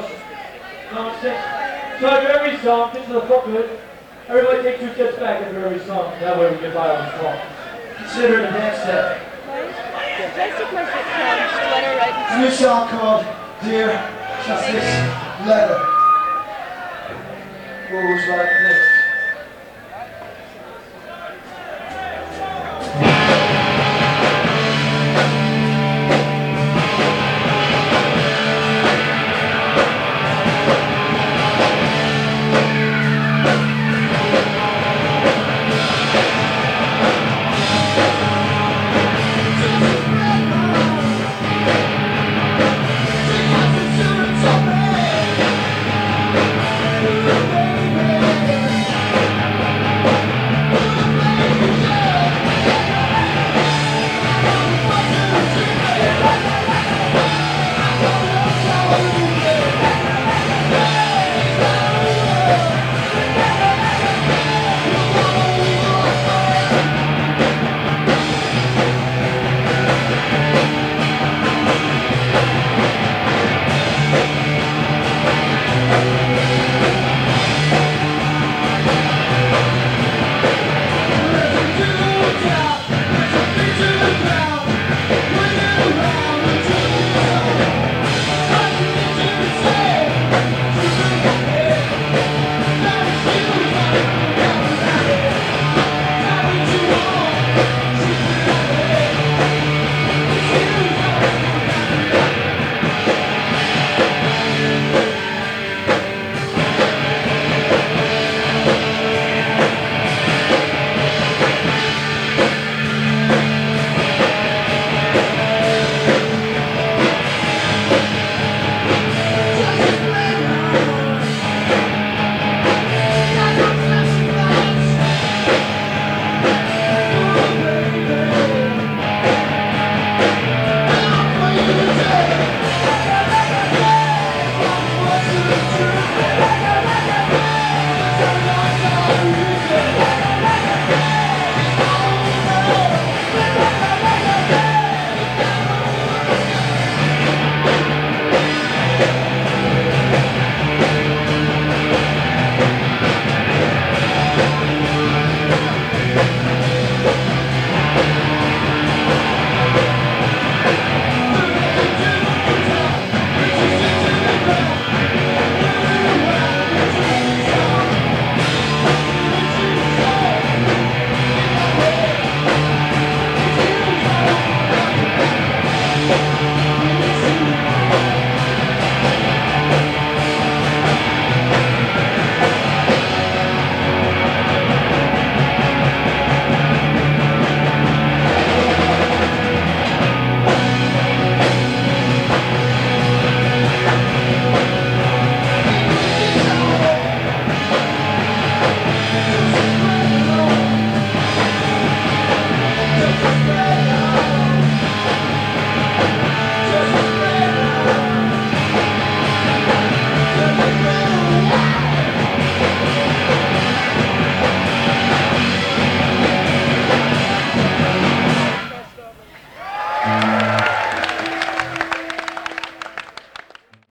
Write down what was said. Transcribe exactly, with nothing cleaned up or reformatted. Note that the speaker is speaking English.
else. Nonsense. So after every song, get to the fuck of it. Everybody take two steps back after every song. That way we can buy on the song. Consider it a dance step. A new song called Dear Justice Letter. Goes like this.